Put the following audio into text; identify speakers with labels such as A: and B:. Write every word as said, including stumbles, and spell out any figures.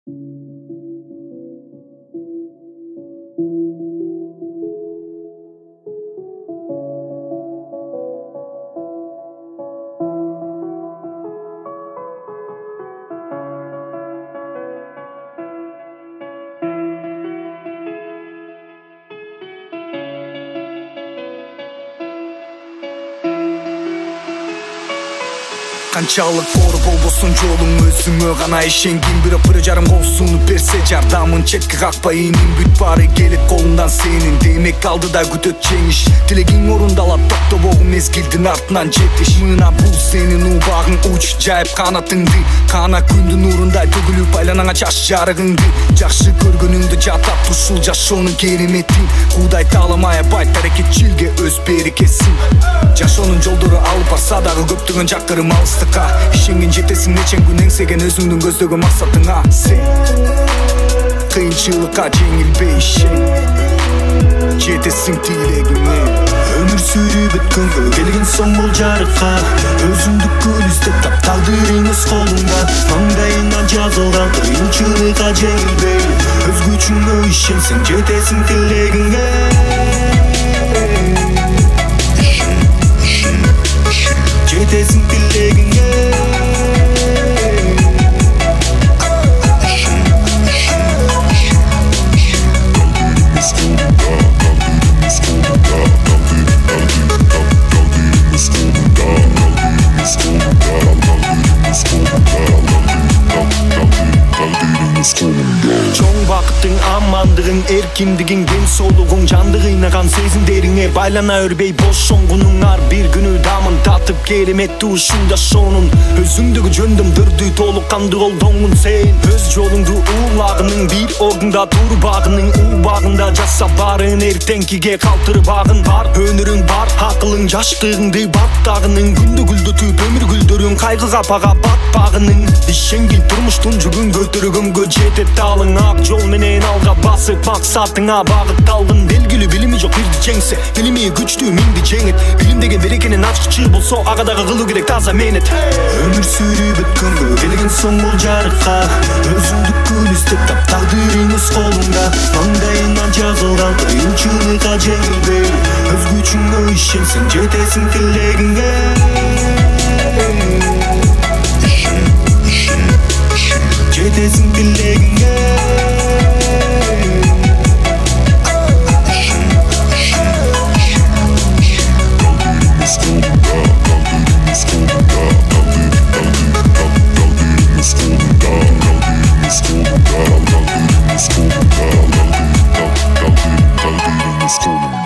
A: Канчалык оор болбосун жолуң өзүңө гана ишенгин, бирок бир жарым кол сунуп берсе жардамын четке какпай, инин бүт баары келет колуңдан сенин. Демек алдыда күтөт жеңиш, тилегиң орундалат, токтобогу мезгилдин артынан жетиш. Мына бул сенин убагың, уч жайып канатыңды, кана күндүн нурундай төгүлүп айланаңа чаш жарыгыңды. Жакшы көргөнүңдү жатап ушул жашоонун кереметин, Кудай тааламай байт аракетчилге өз берекесин. Жашоонун жолдору алып барса дагы көптөгөн жакырым алыстыкка, ишенген жетесиң нечен күн эңсеген өзүңдүн көздөгөн максатыңа. Сен кыйынчылыкка жеңилбей ишен, жетесиң тилегиңе.
B: Өмүр сүрүп өткөнгө келген соң бул жарыкка, өзүңдү күн издеп тап, тагдырың өз колуңда. Маңдайыңа жазылган кыйынчылыкка жеңилбей, өз күчүңө ишенсең жетесиң тилегиңе. Жетесиң тилегиңе.
A: Чоң бакыттың, амандыгың, эркиндигиң, ден соолугуң, жанды кыйнаган сезимдериңе байлана өрбөй бошонгунуң. Ар бир күнү дамын татып кереметтүү ушул жашоонун, өзүңдөгү жөндөмдөрдү толук кандуу колдоңун. Сен өз жолуңду уулагының, бир ордунда турбагының, убагында жаса барын, эртеңкиге калтырбагын. Бар өнөрүң, бар акылың, жаштыгыңды баттагының, күндү гүлдөтүп өмүр гүлдөрүң, кайгы капага батпагының. Ишенгил турмуштун жүгүн көтөргөнгө жетет талың, ак жол менен алга басып максатыңа багытталгын. Белгилүү билими жок бирди жеңсе, билими күчтүү миңди жеңет. Билим деген берекенин ачкычы болсо, ага дагы кылуу керек таза менет.
B: Өмүр сүрүп өткөнгө келген соң бул жарыкка, өзүңдү күн издеп тап, тагдырың өз колуңда. Маңдайыңа жазылган кыйынчылыкка жеңилбей, өз күчүңө ишенсең жетесиң тилегиңе. Жетесиң тилегиңе.
C: School.